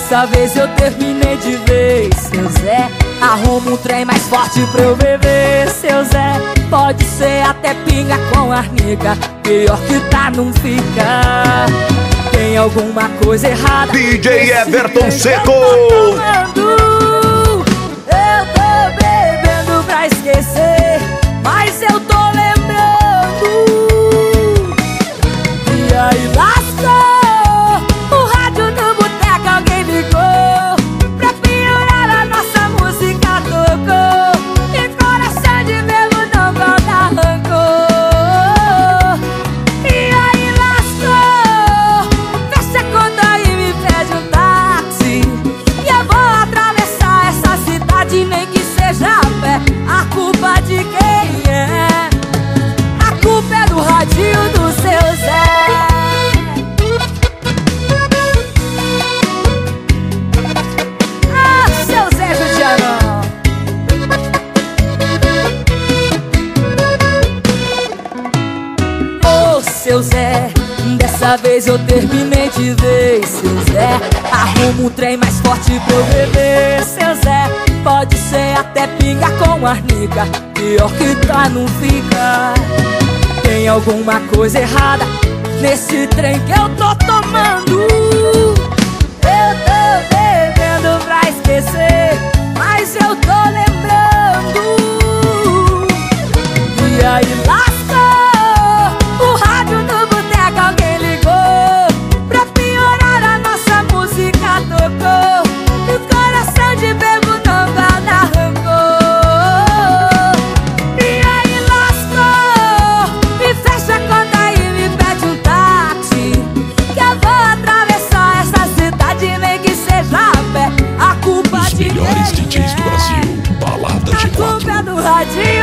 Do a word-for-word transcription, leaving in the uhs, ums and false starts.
Dessa vez eu terminei de vez. Seu Zé, arruma um trem mais forte pra eu beber. Seu Zé, pode ser até pinga com arnica, pior que tá não fica. Tem alguma coisa errada. D J Everton Seco. Eu tô bebendo pra esquecer, mas eu tô lembrando. E aí lascou, o rádio do boteco alguém ligou, pra piorar a nossa música tocou, e coração de bebo não volta rancor. E aí lascou, fecha a conta e me pede um táxi, e eu vou atravessar essa cidade, nem que seja a pé. A culpa de quem é? A culpa é do radinho do seu Zé. Ah, seu Zé Judianão. Ô, seu Zé, dessa vez eu terminei de vez. Seu Zé, arruma um trem mais forte pra eu beber. Seu Zé, pode ser até pinga com arnica, pior que tá não fica. Tem alguma coisa errada nesse trem que eu tô tomando. Eu tô bebendo pra esquecer, mas eu tô lembrando. E aí lascou, o rádio do boteco alguém ligou, pra piorar a nossa música tocou, e o coração de bebo não guarda rancor. E aí lascou, me fecha a conta e me pede um táxi, que eu vou atravessar essa cidade, nem que seja a pé. A culpa Os de melhores quem D Js do é? Brasil, Balada A G culpa é quatro. do radinho